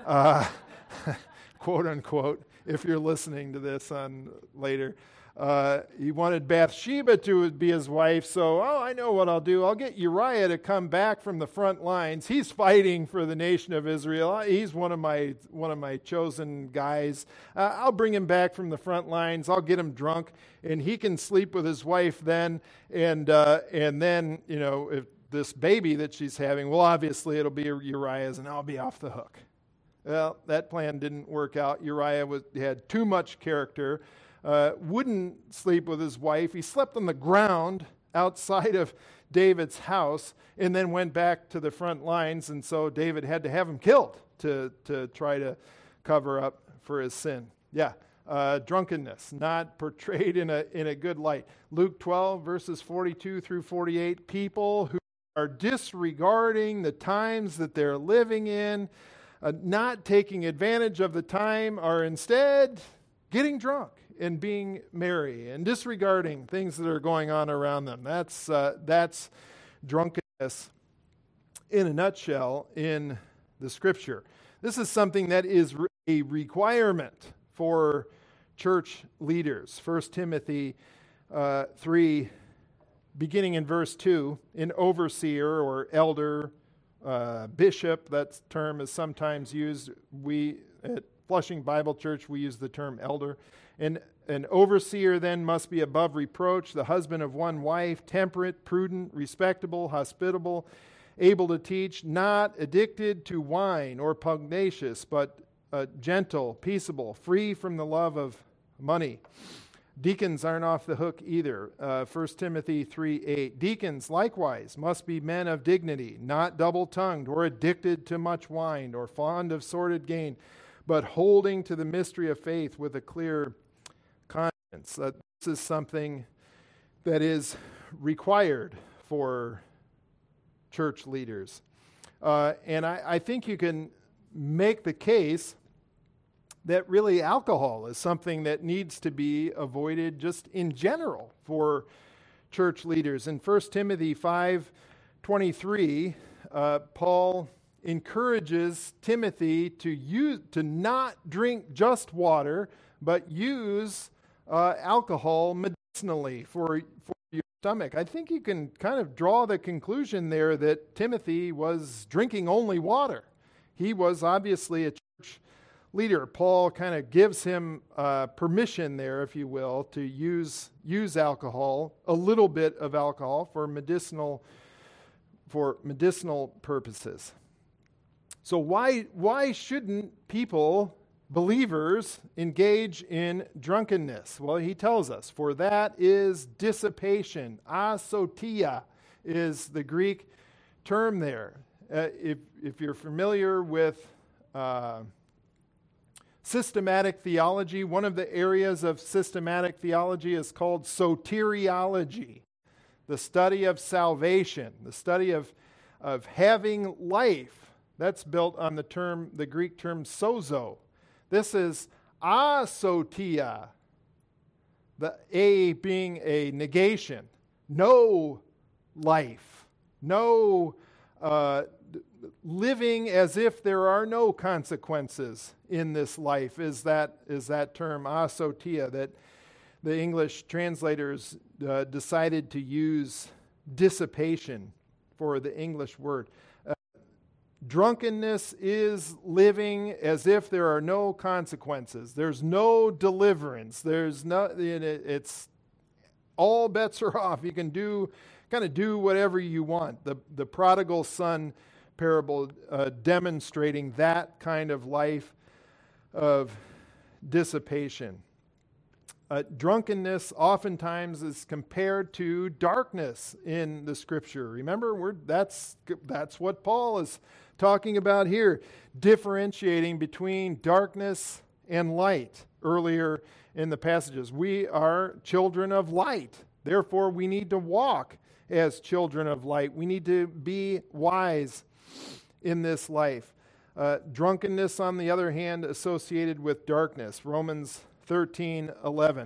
Speaker 1: quote unquote, if you're listening to this on later. He wanted Bathsheba to be his wife, so, I know what I'll do. I'll get Uriah to come back from the front lines. He's fighting for the nation of Israel. He's one of my chosen guys. I'll bring him back from the front lines. I'll get him drunk, and he can sleep with his wife then. And then, if this baby that she's having, well, obviously it'll be Uriah's, and I'll be off the hook. Well, that plan didn't work out. Uriah had too much character. Wouldn't sleep with his wife. He slept on the ground outside of David's house and then went back to the front lines, and so David had to have him killed to try to cover up for his sin. Drunkenness, not portrayed in a good light. Luke 12, verses 42 through 48, people who are disregarding the times that they're living in, not taking advantage of the time, are instead getting drunk and being merry and disregarding things that are going on around them. That's drunkenness in a nutshell in the Scripture. This is something that is a requirement for church leaders. 1 Timothy 3, beginning in verse 2, an overseer or elder, bishop, that term is sometimes used. We at Flushing Bible Church, we use the term elder. And an overseer then must be above reproach, the husband of one wife, temperate, prudent, respectable, hospitable, able to teach, not addicted to wine or pugnacious, but gentle, peaceable, free from the love of money. Deacons aren't off the hook either. 1 Timothy 3:8. Deacons likewise must be men of dignity, not double-tongued or addicted to much wine or fond of sordid gain, but holding to the mystery of faith with a clear conscience. This is something that is required for church leaders. And I think you can make the case that really alcohol is something that needs to be avoided just in general for church leaders. In 1 Timothy 5:23, Paul encourages Timothy to not drink just water, but use alcohol medicinally for your stomach. I think you can kind of draw the conclusion there that Timothy was drinking only water. He was obviously a church leader. Paul kind of gives him permission there, if you will, to use alcohol, a little bit of alcohol for medicinal purposes. So why shouldn't people, believers, engage in drunkenness? Well, he tells us, for that is dissipation. Asotia is the Greek term there. If you're familiar with systematic theology, one of the areas of systematic theology is called soteriology, the study of salvation, the study of having life. That's built on the Greek term sozo. This is asotia, the A being a negation, no life, no living as if there are no consequences in this life is that term asotia that the English translators decided to use dissipation for the English word. Drunkenness is living as if there are no consequences. There's no deliverance. It's all bets are off. You can do whatever you want. The prodigal son parable demonstrating that kind of life of dissipation. Drunkenness oftentimes is compared to darkness in the Scripture. Remember, that's what Paul is talking about here, differentiating between darkness and light earlier in the passages. We are children of light. Therefore, we need to walk as children of light. We need to be wise in this life. Drunkenness, on the other hand, associated with darkness. Romans 13:11.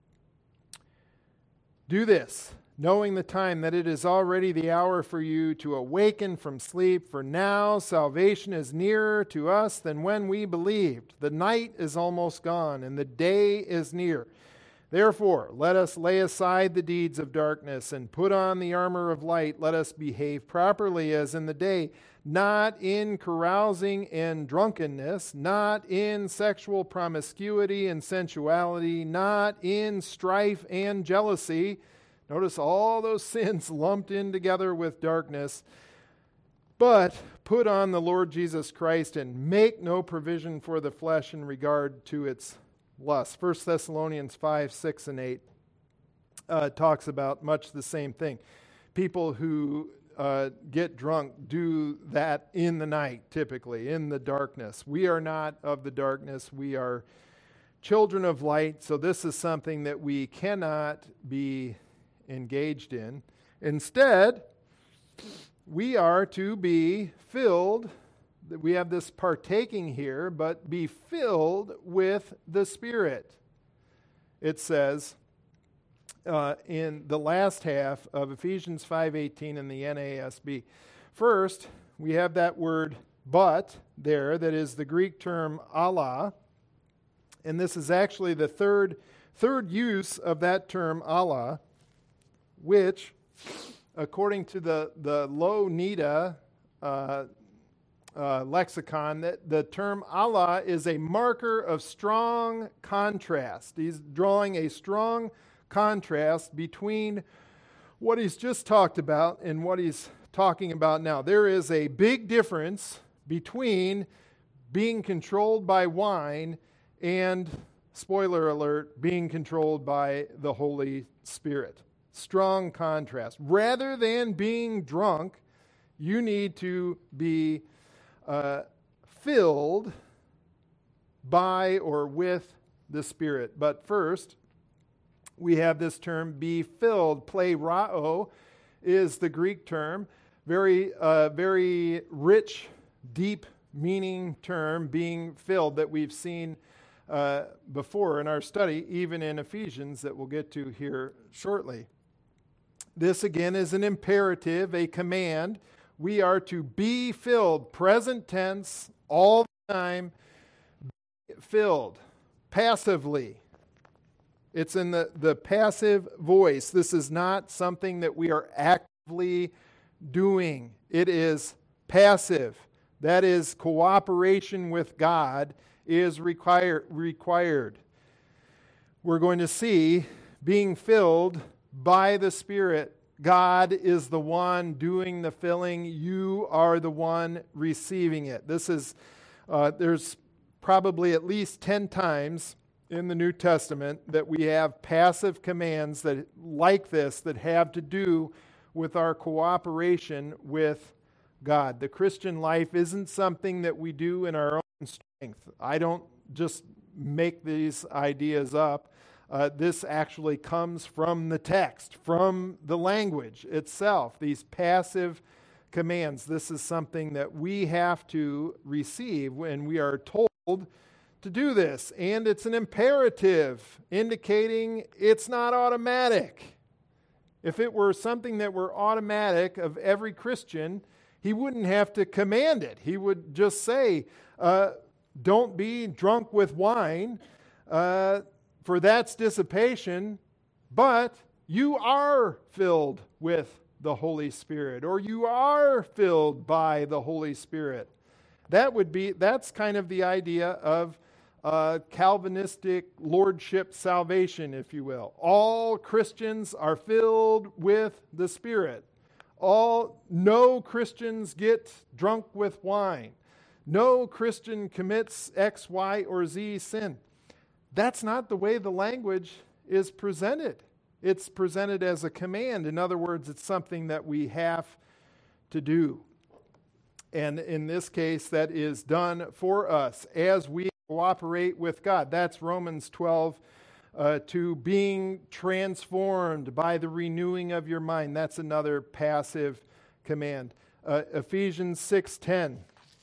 Speaker 1: Do this, knowing the time that it is already the hour for you to awaken from sleep, for now salvation is nearer to us than when we believed. The night is almost gone, and the day is near. Therefore, let us lay aside the deeds of darkness and put on the armor of light. Let us behave properly as in the day, not in carousing and drunkenness, not in sexual promiscuity and sensuality, not in strife and jealousy. Notice all those sins lumped in together with darkness. But put on the Lord Jesus Christ and make no provision for the flesh in regard to its lust. 1 Thessalonians 5, 6, and 8 talks about much the same thing. People who get drunk do that in the night, typically, in the darkness. We are not of the darkness. We are children of light, so this is something that we cannot be engaged in. Instead, we are to be filled. We have this partaking here, but be filled with the Spirit. It says in the last half of Ephesians 5:18 in the NASB. First, we have that word but there, that is the Greek term Allah, and this is actually the third use of that term Allah, which, according to the Louw-Nida lexicon, that the term Allah is a marker of strong contrast. He's drawing a strong contrast between what he's just talked about and what he's talking about now. There is a big difference between being controlled by wine and, spoiler alert, being controlled by the Holy Spirit. Strong contrast. Rather than being drunk, you need to be filled by or with the Spirit. But first, we have this term, be filled. Plerao is the Greek term. Very rich, deep meaning term, being filled, that we've seen before in our study, even in Ephesians, that we'll get to here shortly. This again is an imperative, a command. We are to be filled, present tense, all the time, be filled, passively. It's in the passive voice. This is not something that we are actively doing. It is passive. That is, cooperation with God is required. We're going to see being filled by the Spirit. God is the one doing the filling. You are the one receiving it. This is, there's probably at least 10 times in the New Testament that we have passive commands that like this that have to do with our cooperation with God. The Christian life isn't something that we do in our own strength. I don't just make these ideas up. This actually comes from the text, from the language itself, these passive commands. This is something that we have to receive when we are told to do this. And it's an imperative, indicating it's not automatic. If it were something that were automatic of every Christian, he wouldn't have to command it. He would just say, don't be drunk with wine, for that's dissipation, but you are filled with the Holy Spirit, or you are filled by the Holy Spirit. That's kind of the idea of Calvinistic lordship salvation, if you will. All Christians are filled with the Spirit. No Christians get drunk with wine. No Christian commits X, Y, or Z sin. That's not the way the language is presented. It's presented as a command. In other words, it's something that we have to do. And in this case, that is done for us as we cooperate with God. That's Romans 12, to being transformed by the renewing of your mind. That's another passive command. Ephesians 6:10,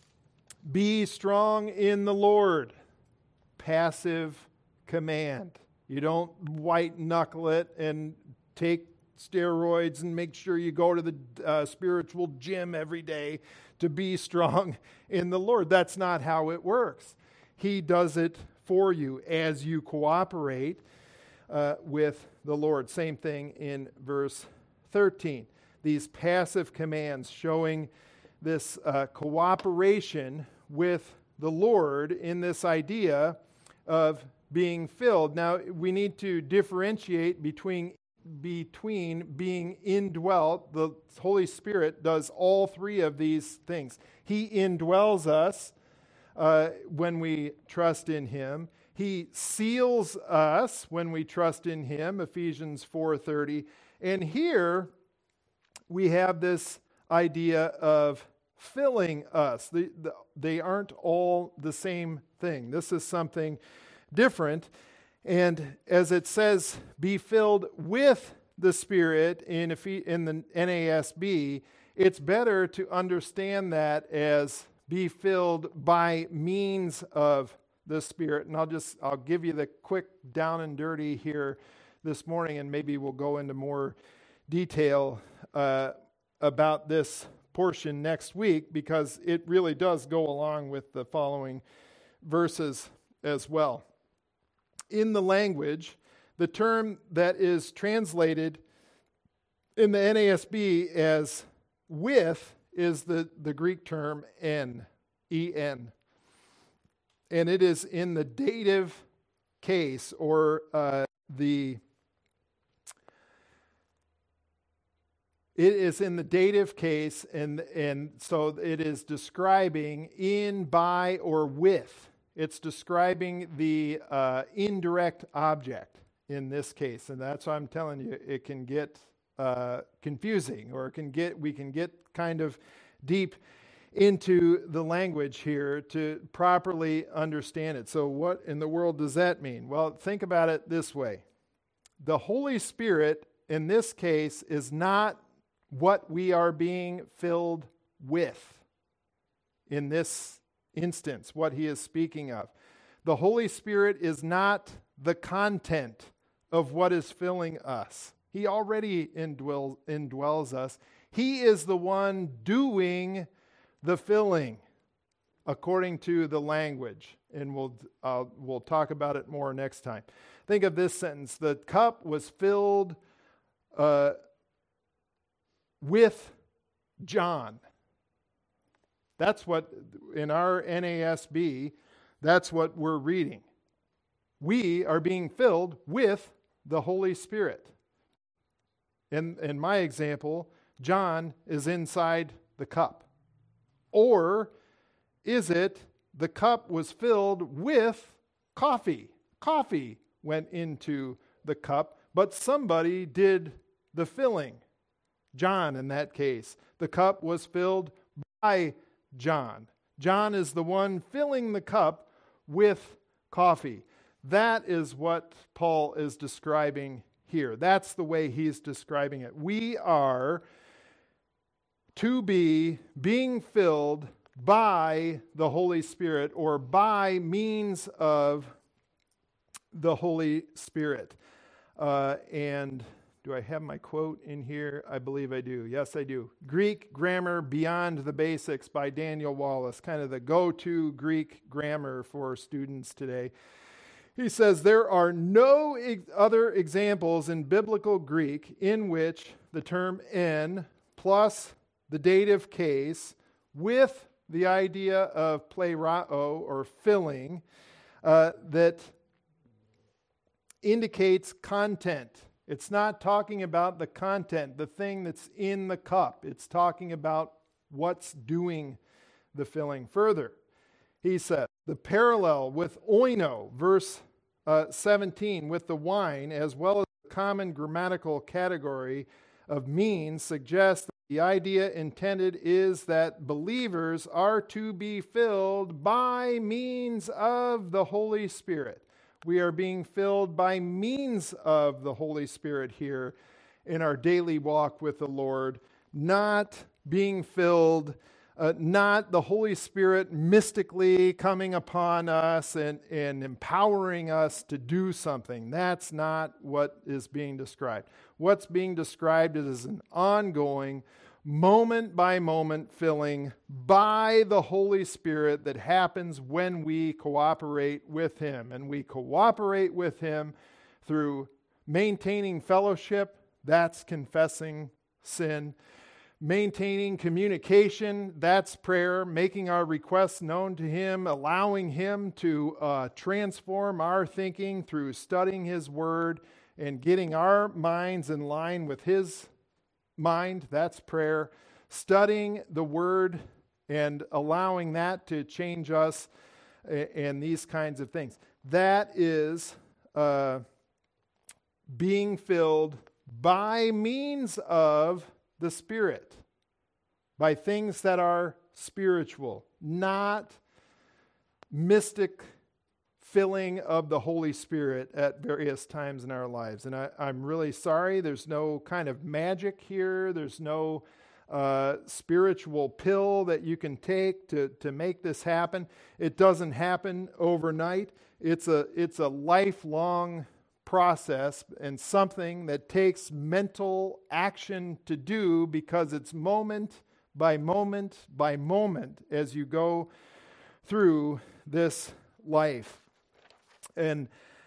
Speaker 1: be strong in the Lord. Passive command. You don't white knuckle it and take steroids and make sure you go to the spiritual gym every day to be strong in the Lord. That's not how it works. He does it for you as you cooperate with the Lord. Same thing in verse 13. These passive commands showing this cooperation with the Lord in this idea of being filled. Now, we need to differentiate between being indwelt. The Holy Spirit does all three of these things. He indwells us when we trust in Him. He seals us when we trust in Him, Ephesians 4:30. And here we have this idea of filling us. They aren't all the same thing. This is something different. And as it says, be filled with the Spirit in the NASB, it's better to understand that as be filled by means of the Spirit. And I'll give you the quick down and dirty here this morning, and maybe we'll go into more detail about this portion next week because it really does go along with the following verses as well. In the language, the term that is translated in the NASB as with is the Greek term en, E-N. And it is in the dative case, or it is in the dative case, and so it is describing in, by, or with. It's describing the indirect object in this case, and that's why I'm telling you it can get confusing, or we can get kind of deep into the language here to properly understand it. So what in the world does that mean? Well, think about it this way. The Holy Spirit in this case is not what we are being filled with in this instance, what he is speaking of. The Holy Spirit is not the content of what is filling us. He already indwells us. He is the one doing the filling according to the language. And we'll talk about it more next time. Think of this sentence. The cup was filled with John. That's what, in our NASB, that's what we're reading. We are being filled with the Holy Spirit. In my example, John is inside the cup. Or is it the cup was filled with coffee? Coffee went into the cup, but somebody did the filling. John, in that case. The cup was filled by John. John is the one filling the cup with coffee. That is what Paul is describing here. That's the way he's describing it. We are to be being filled by the Holy Spirit, or by means of the Holy Spirit. And do I have my quote in here? I believe I do. Yes, I do. Greek Grammar Beyond the Basics by Daniel Wallace, kind of the go-to Greek grammar for students today. He says, there are no other examples in biblical Greek in which the term en plus the dative case with the idea of plerao, or filling, that indicates content. It's not talking about the content, the thing that's in the cup. It's talking about what's doing the filling. Further, he said, the parallel with oino, verse 17, with the wine, as well as the common grammatical category of means, suggests that the idea intended is that believers are to be filled by means of the Holy Spirit. We are being filled by means of the Holy Spirit here in our daily walk with the Lord, not being filled, not the Holy Spirit mystically coming upon us and empowering us to do something. That's not what is being described. What's being described is an ongoing, moment-by-moment filling by the Holy Spirit that happens when we cooperate with Him. And we cooperate with Him through maintaining fellowship, that's confessing sin. Maintaining communication, that's prayer. Making our requests known to Him, allowing Him to transform our thinking through studying His Word and getting our minds in line with His mind, that's prayer. Studying the Word and allowing that to change us and these kinds of things. That is being filled by means of the Spirit, by things that are spiritual, not mystic filling of the Holy Spirit at various times in our lives. And I'm really sorry, there's no kind of magic here. There's no spiritual pill that you can take to make this happen. It doesn't happen overnight. It's a lifelong process and something that takes mental action to do, because it's moment by moment as you go through this life. And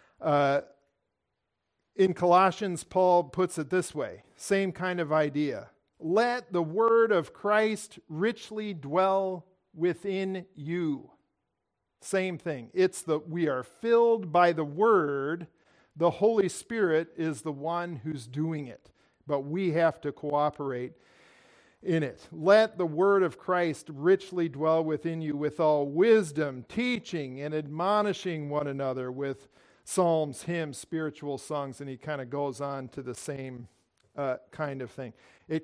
Speaker 1: in Colossians, Paul puts it this way, same kind of idea. Let the word of Christ richly dwell within you. Same thing. We are filled by the word. The Holy Spirit is the one who's doing it, but we have to cooperate in it. Let the word of Christ richly dwell within you with all wisdom, teaching and admonishing one another with psalms, hymns, spiritual songs, and he kind of goes on to the same kind of thing.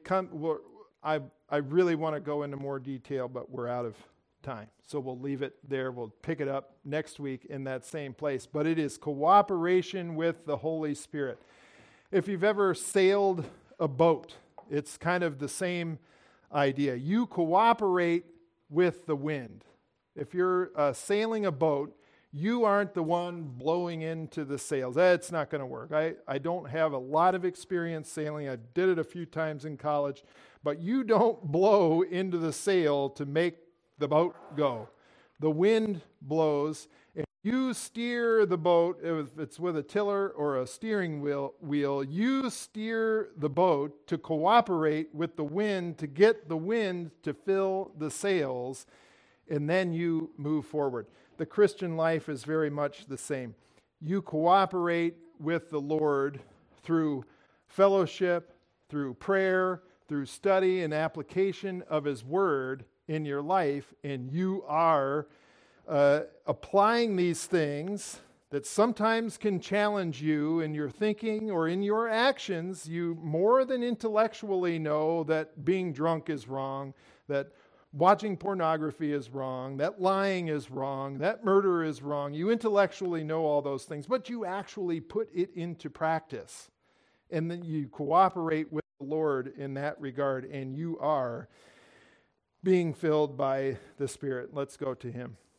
Speaker 1: I really want to go into more detail, but we're out of time. So we'll leave it there. We'll pick it up next week in that same place. But it is cooperation with the Holy Spirit. If you've ever sailed a boat, it's kind of the same idea. You cooperate with the wind. If you're sailing a boat, you aren't the one blowing into the sails. It's not going to work. I don't have a lot of experience sailing. I did it a few times in college. But you don't blow into the sail to make the boat go. The wind blows, and you steer the boat. If it's with a tiller or a steering wheel, you steer the boat to cooperate with the wind to get the wind to fill the sails, and then you move forward. The Christian life is very much the same. You cooperate with the Lord through fellowship, through prayer, through study and application of His Word in your life, and you are applying these things that sometimes can challenge you in your thinking or in your actions. You more than intellectually know that being drunk is wrong, that watching pornography is wrong, that lying is wrong, that murder is wrong. You intellectually know all those things, but you actually put it into practice. And then you cooperate with the Lord in that regard, and you are being filled by the Spirit. Let's go to Him.